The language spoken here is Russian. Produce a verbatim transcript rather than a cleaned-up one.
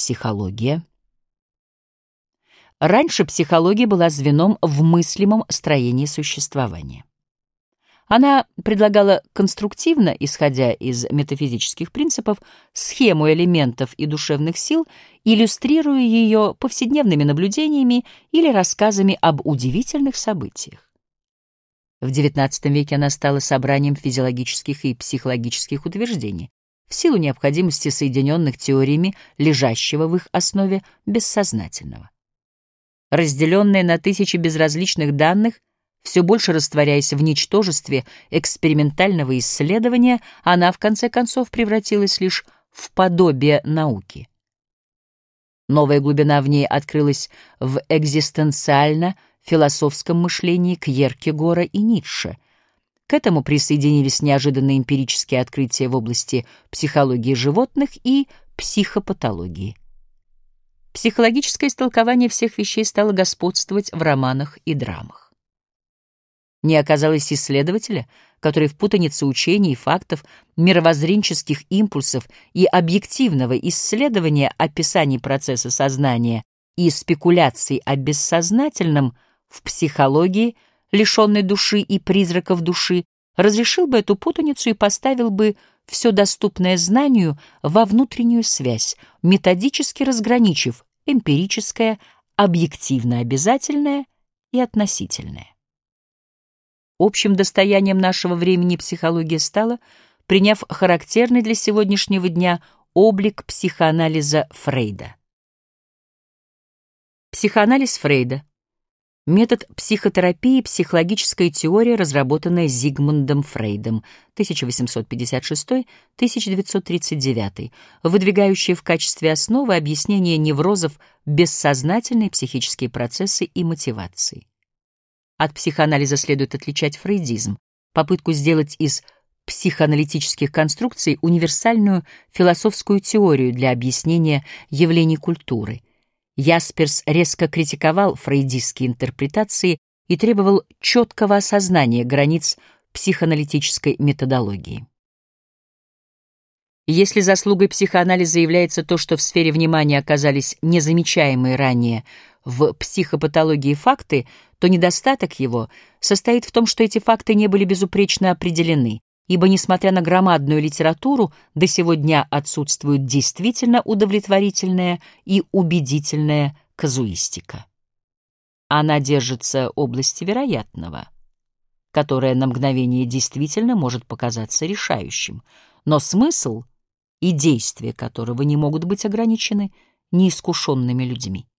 психология. Раньше психология была звеном в мыслимом строении существования. Она предлагала конструктивно, исходя из метафизических принципов, схему элементов и душевных сил, иллюстрируя ее повседневными наблюдениями или рассказами об удивительных событиях. В девятнадцатом веке она стала собранием физиологических и психологических утверждений, в силу необходимости соединенных теориями, лежащего в их основе бессознательного. Разделенная на тысячи безразличных данных, все больше растворяясь в ничтожестве экспериментального исследования, она в конце концов превратилась лишь в подобие науки. Новая глубина в ней открылась в экзистенциально-философском мышлении Кьеркегора и Ницше. К этому присоединились неожиданные эмпирические открытия в области психологии животных и психопатологии. Психологическое истолкование всех вещей стало господствовать в романах и драмах. Не оказалось исследователя, который в путанице учений и фактов, мировоззренческих импульсов и объективного исследования описаний процесса сознания и спекуляций о бессознательном в психологии, лишенной души и призраков души, разрешил бы эту путаницу и поставил бы все доступное знанию во внутреннюю связь, методически разграничив эмпирическое, объективно-обязательное и относительное. Общим достоянием нашего времени психология стала, приняв характерный для сегодняшнего дня облик психоанализа Фрейда. Психоанализ Фрейда — метод психотерапии и психологическая теория, разработанная Зигмундом Фрейдом тысяча восемьсот пятьдесят шестой — тысяча девятьсот тридцать девятый, выдвигающая в качестве основы объяснение неврозов бессознательные психические процессы и мотивации. От психоанализа следует отличать фрейдизм, попытку сделать из психоаналитических конструкций универсальную философскую теорию для объяснения явлений культуры. Ясперс резко критиковал фрейдистские интерпретации и требовал четкого осознания границ психоаналитической методологии. Если заслугой психоанализа является то, что в сфере внимания оказались незамечаемые ранее в психопатологии факты, то недостаток его состоит в том, что эти факты не были безупречно определены, ибо, несмотря на громадную литературу, до сего дня отсутствует действительно удовлетворительная и убедительная казуистика. Она держится области вероятного, которое на мгновение действительно может показаться решающим, но смысл и действия которого не могут быть ограничены неискушенными людьми.